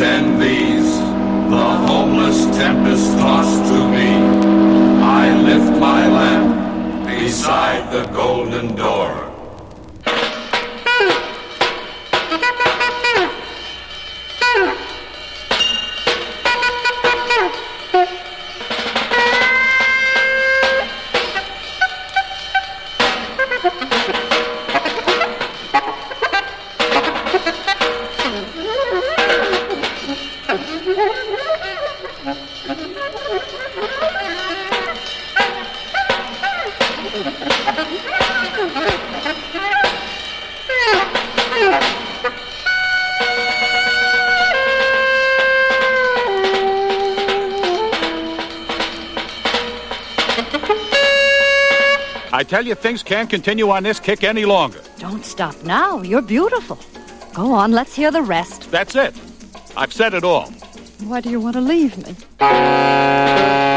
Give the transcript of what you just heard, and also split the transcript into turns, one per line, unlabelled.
Send these, the homeless tempest tossed to me. I lift my lamp beside the golden door.
I tell you, things can't continue on this kick any longer.
Don't stop now. You're beautiful. Go on, let's hear the rest.
That's it. I've said it all.
Why do you want to leave me?